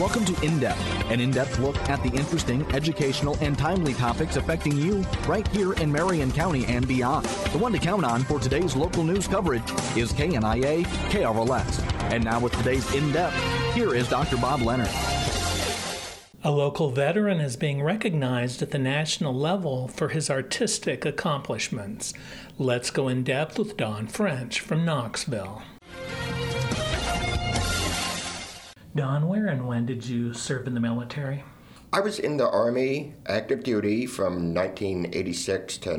Welcome to In Depth, an in-depth look at the interesting, educational, and timely topics affecting you right here in Marion County and beyond. The one to count on for today's local news coverage is KNIA KRLS. And now with today's In Depth, here is Dr. Bob Leonard. A local veteran is being recognized at the national level for his artistic accomplishments. Let's go in depth with Don French from Knoxville. Don, where and when did you serve in the military? I was in the Army, active duty, from 1986 to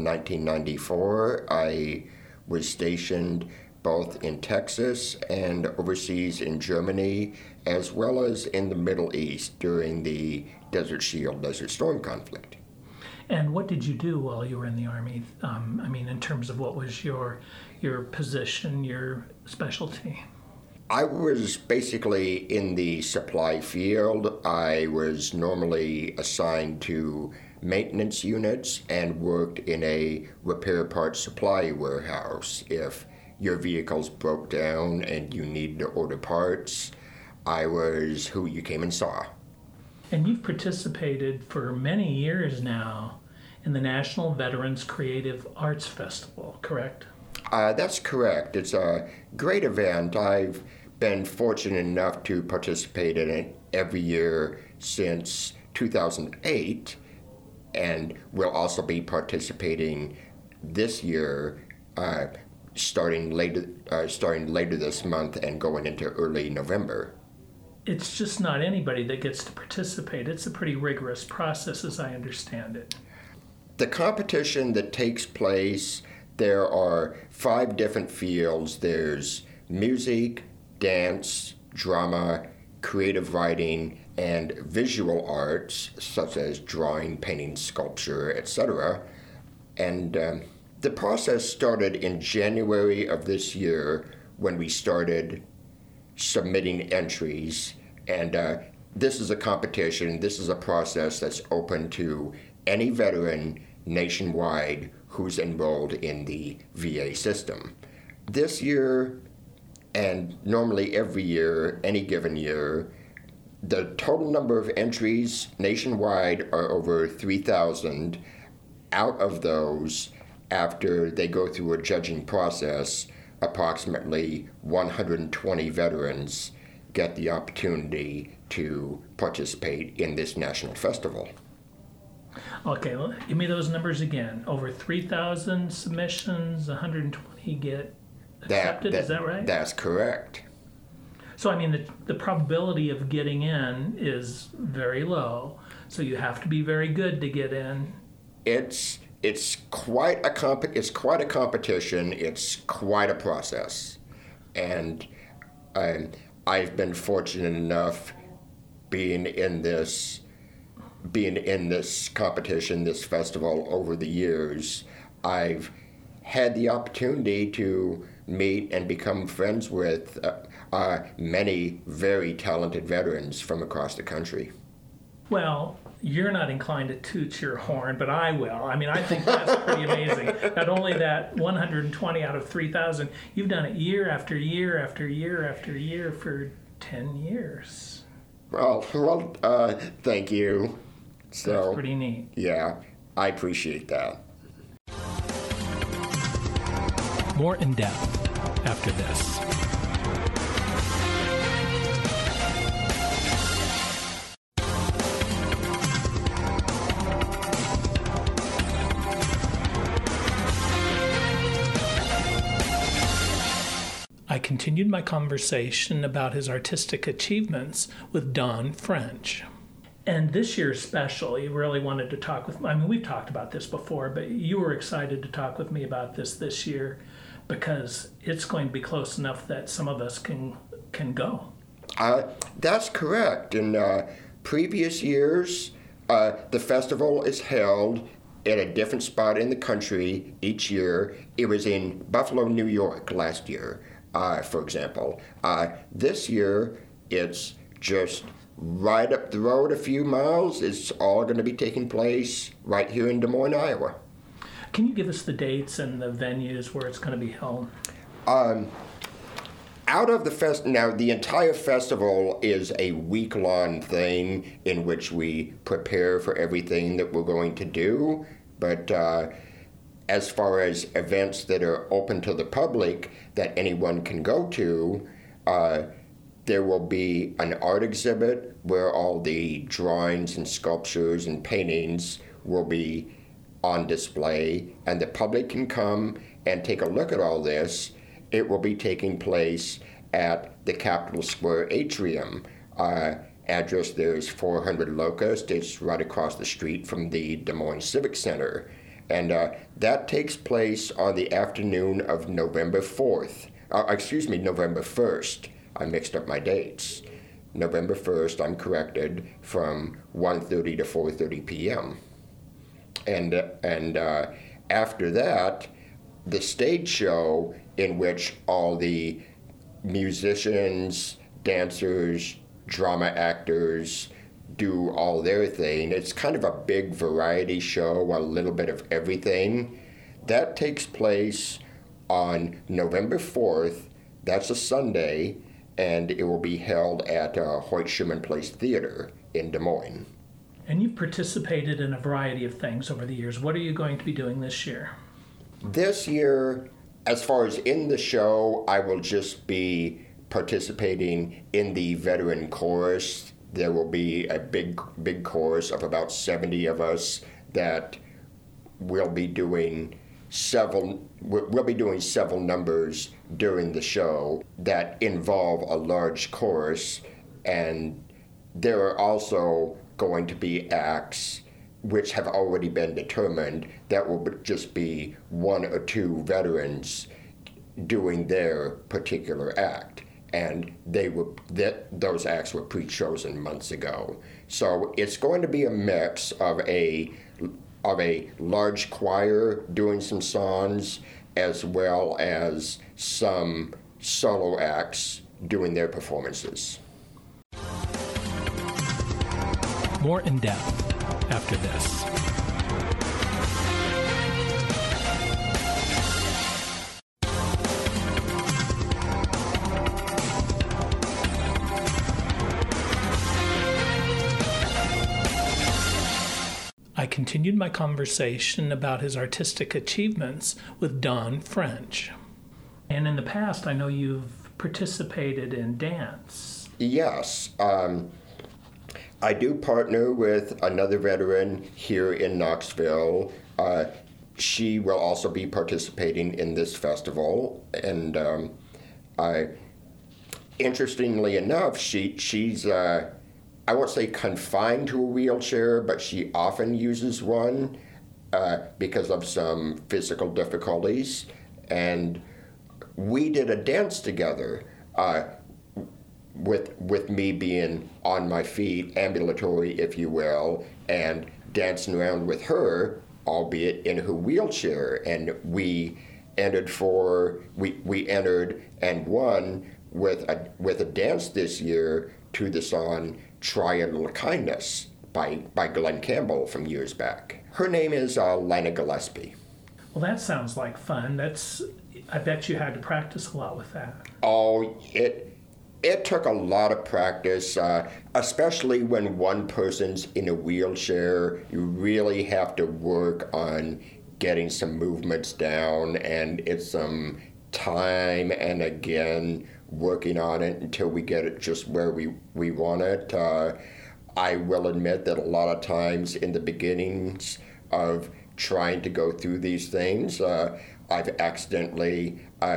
1994. I was stationed both in Texas and overseas in Germany, as well as in the Middle East during the Desert Shield, Desert Storm conflict. And what did you do while you were in the Army? In terms of what was your position, your specialty? I was basically in the supply field. I was normally assigned to maintenance units and worked in a repair parts supply warehouse. If your vehicles broke down and you needed to order parts, I was who you came and saw. And you've participated for many years now in the National Veterans Creative Arts Festival, correct? That's correct. It's a great event. I've been fortunate enough to participate in it every year since 2008, and will also be participating this year, starting later this month and going into early November. It's just not anybody that gets to participate. It's a pretty rigorous process, as I understand it. The competition that takes place, there are 5 different fields. There's music, dance, drama, creative writing, and visual arts, such as drawing, painting, sculpture, etc. And the process started in January of this year when we started submitting entries. And this is a competition, this is a process that's open to any veteran nationwide who's enrolled in the VA system. This year, and normally every year, any given year, the total number of entries nationwide are over 3,000. Out of those, after they go through a judging process, approximately 120 veterans get the opportunity to participate in this national festival. Okay, well, give me those numbers again. Over 3,000 submissions, 120 get accepted, is that right? That's correct. So, the probability of getting in is very low, so you have to be very good to get in. It's quite a competition. It's quite a process, and I've been fortunate enough being in this competition, this festival over the years. I've had the opportunity to meet and become friends with many very talented veterans from across the country. Well, you're not inclined to toot your horn, but I will. I think that's pretty amazing. Not only that, 120 out of 3,000, you've done it year after year after year after year for 10 years. Well, thank you. So, that's pretty neat. Yeah, I appreciate that. More in depth after this. I continued my conversation about his artistic achievements with Don French. And this year's special, you really wanted to talk with me. We've talked about this before, but you were excited to talk with me about this year because it's going to be close enough that some of us can go. That's correct. In previous years, the festival is held at a different spot in the country each year. It was in Buffalo, New York last year, for example. This year, it's just right up the road a few miles. It's all going to be taking place right here in Des Moines, Iowa. Can you give us the dates and the venues where it's going to be held? Out of the now the entire festival is a week-long thing in which we prepare for everything that we're going to do. But as far as events that are open to the public that anyone can go to, there will be an art exhibit where all the drawings and sculptures and paintings will be on display, and the public can come and take a look at all this. It will be taking place at the Capitol Square Atrium. Address there is 400 Locust. It's right across the street from the Des Moines Civic Center. And that takes place on the afternoon of November 4th. November 1st. I mixed up my dates. November 1st, I'm corrected, from 1:30 to 4:30 p.m. And after that, the stage show in which all the musicians, dancers, drama actors do all their thing. It's kind of a big variety show, a little bit of everything. That takes place on November 4th. That's a Sunday, and it will be held at Hoyt Schumann Place Theater in Des Moines. And you've participated in a variety of things over the years. What are you going to be doing this year? This year, as far as in the show, I will just be participating in the veteran chorus. There will be a big chorus of about 70 of us that will be doing several numbers during the show that involve a large chorus, and there are also going to be acts which have already been determined that will just be one or two veterans doing their particular act. And those acts were pre-chosen months ago. So it's going to be a mix of a large choir doing some songs, as well as some solo acts doing their performances. More in depth after this. I continued my conversation about his artistic achievements with Don French. And in the past, I know you've participated in dance. Yes. I do partner with another veteran here in Knoxville. She will also be participating in this festival. And interestingly enough, she's I won't say confined to a wheelchair, but she often uses one because of some physical difficulties. And we did a dance together with me being on my feet, ambulatory, if you will, and dancing around with her, albeit in her wheelchair. And we entered and won with a dance this year to the song Try a Little Kindness by Glenn Campbell from years back. Her name is Lina Gillespie. Well, that sounds like fun. I bet you had to practice a lot with that. Oh, it took a lot of practice, especially when one person's in a wheelchair. You really have to work on getting some movements down, and it's some time and again working on it until we get it just where we want it. I will admit that a lot of times in the beginnings of trying to go through these things, I've accidentally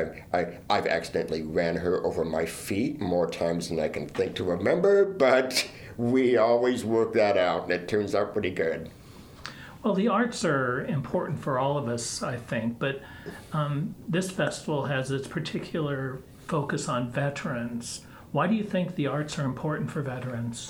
ran her over my feet more times than I can think to remember, but we always work that out, and it turns out pretty good. Well, the arts are important for all of us, I think, but this festival has its particular focus on veterans. Why do you think the arts are important for veterans?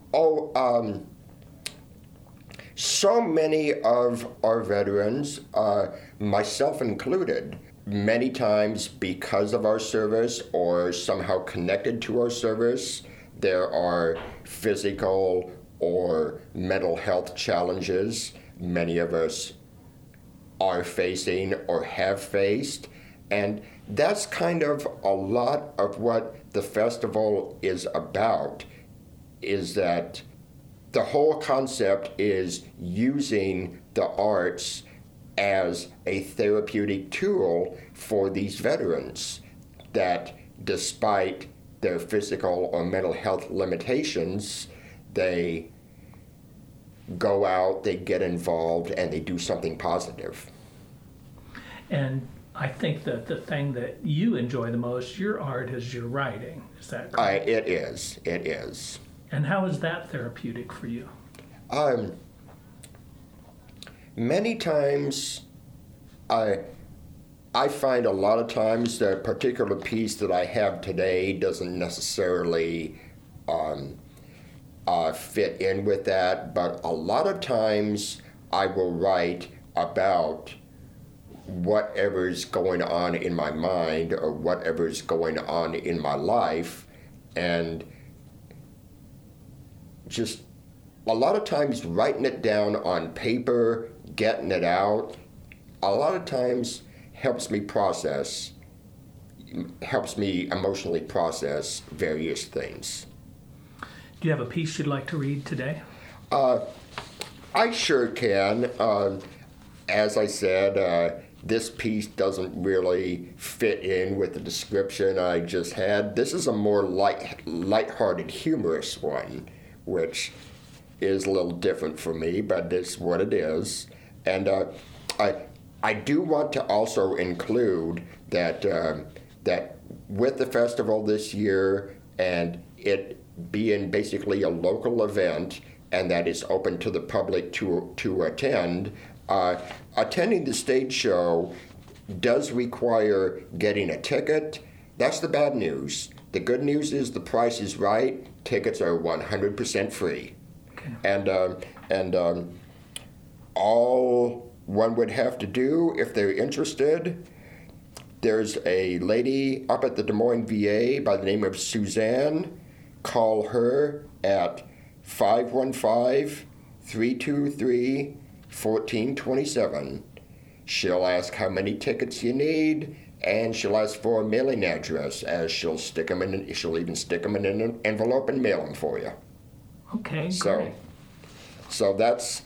So many of our veterans, myself included, many times because of our service or somehow connected to our service, there are physical or mental health challenges many of us are facing or have faced. And that's kind of a lot of what the festival is about, is that the whole concept is using the arts as a therapeutic tool for these veterans that, despite their physical or mental health limitations, they go out, they get involved, and they do something positive. And I think that the thing that you enjoy the most, your art, is your writing. Is that correct? It is. And how is that therapeutic for you? Many times, I find a lot of times the particular piece that I have today doesn't necessarily fit in with that, but a lot of times I will write about whatever's going on in my mind or whatever's going on in my life, and just a lot of times writing it down on paper, getting it out, a lot of times helps me emotionally process various things. Do you have a piece you'd like to read today? I sure can. As I said, this piece doesn't really fit in with the description I just had. This is a more lighthearted, humorous one, which is a little different for me, but it's what it is. And I do want to also include that that with the festival this year, and it being basically a local event, and that is open to the public to attend, attending the stage show does require getting a ticket. That's the bad news. The good news is the price is right. Tickets are 100% free. Okay. And all one would have to do, if they're interested, there's a lady up at the Des Moines VA by the name of Suzanne. Call her at 515-323-1427. She'll ask how many tickets you need, and she'll ask for a mailing address, as she'll even stick them in an envelope and mail them for you. Okay, great. So that's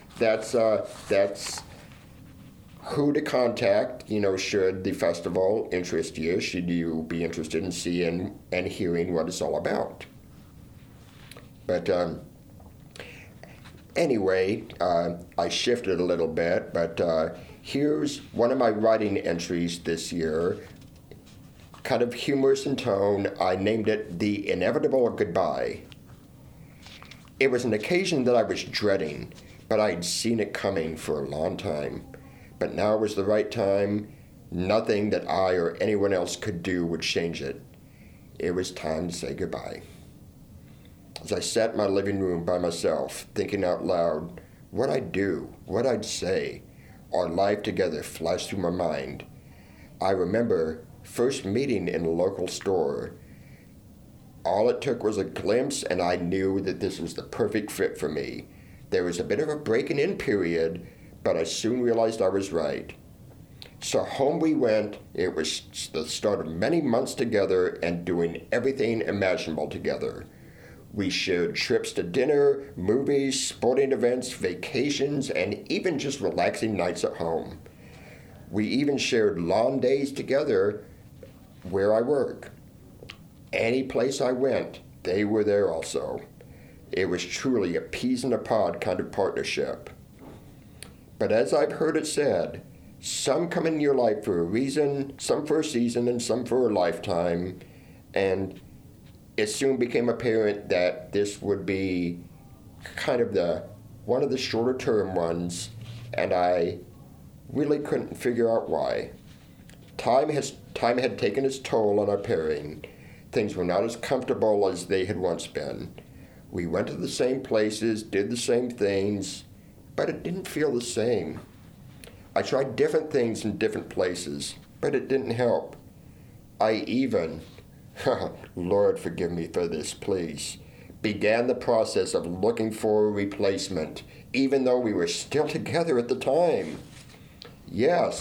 who to contact, should the festival interest you, should you be interested in seeing and hearing what it's all about. But anyway, I shifted a little bit, but here's one of my writing entries this year, kind of humorous in tone. I named it The Inevitable Goodbye. It was an occasion that I was dreading, but I'd seen it coming for a long time. But now was the right time. Nothing that I or anyone else could do would change it. It was time to say goodbye. As I sat in my living room by myself, thinking out loud what I'd do, what I'd say, our life together flashed through my mind. I remember first meeting in a local store. All it took was a glimpse, and I knew that this was the perfect fit for me. There was a bit of a breaking-in period, but I soon realized I was right. So home we went. It was the start of many months together and doing everything imaginable together. We shared trips to dinner, movies, sporting events, vacations, and even just relaxing nights at home. We even shared long days together where I work. Any place I went, they were there also. It was truly a peas in a pod kind of partnership. But as I've heard it said, some come in your life for a reason, some for a season, and some for a lifetime. And it soon became apparent that this would be kind of one of the shorter term ones, and I really couldn't figure out why. Time had taken its toll on our pairing. Things were not as comfortable as they had once been. We went to the same places, did the same things, but it didn't feel the same. I tried different things in different places, but it didn't help. I even, Lord forgive me for this, please, began the process of looking for a replacement, even though we were still together at the time. Yes,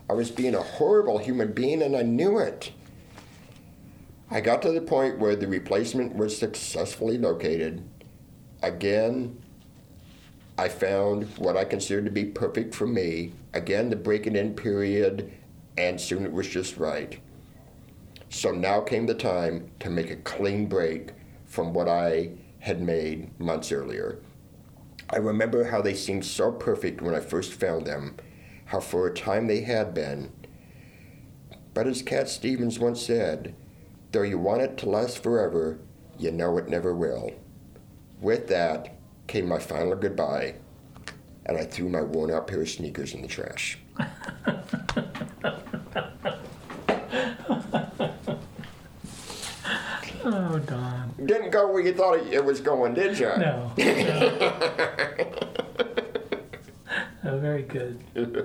I was being a horrible human being, and I knew it. I got to the point where the replacement was successfully located. Again, I found what I considered to be perfect for me. Again, the break-it-in period, and soon it was just right. So now came the time to make a clean break from what I had made months earlier. I remember how they seemed so perfect when I first found them, how for a time they had been. But as Cat Stevens once said, though you want it to last forever, you know it never will. With that came my final goodbye, and I threw my worn-out pair of sneakers in the trash. Oh, Don. Didn't go where you thought it was going, did you? No. Oh, very good.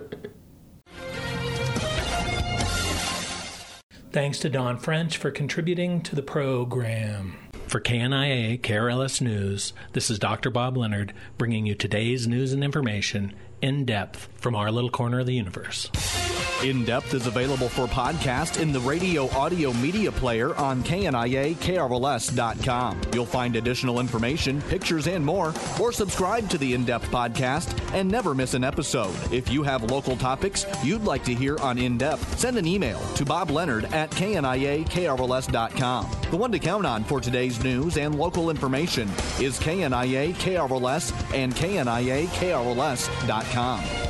Thanks to Don French for contributing to the program. For KNIA KRLS News, this is Dr. Bob Leonard bringing you today's news and information in depth from our little corner of the universe. In Depth is available for podcast in the radio audio media player on KNIA-KRLS.com. You'll find additional information, pictures, and more, or subscribe to the In Depth podcast and never miss an episode. If you have local topics you'd like to hear on In Depth, send an email to bobleonard@KNIA-KRLS.com. The one to count on for today's news and local information is KNIA-KRLS and KNIA-KRLS.com.